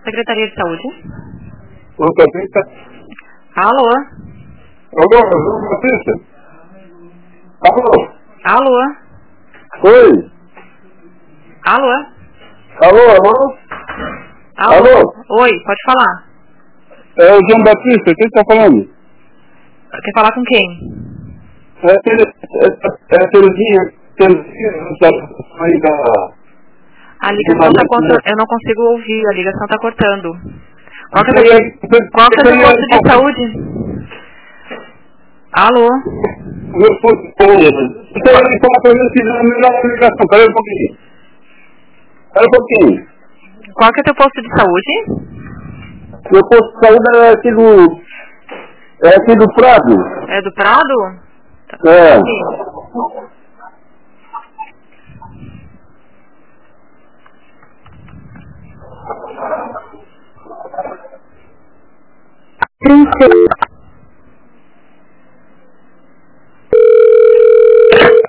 Secretaria de Saúde. João Batista. Alô? Alô, João Batista? Alô? Alô? Oi? Alô? Alô, alô? Alô? Oi, pode falar. É o João Batista, quem está falando? Quer falar com quem? É Terezinha, aí da... A ligação está cortando. Eu não consigo ouvir, a ligação está cortando. Qual que é o teu posto de saúde? Alô? Meu posto de saúde. Então, ele fala para mim se não é melhor ligação. Espera um pouquinho. Espera um pouquinho. Qual que é o teu posto de saúde? Meu posto de saúde é aqui do Prado. É do Prado? É. Sim.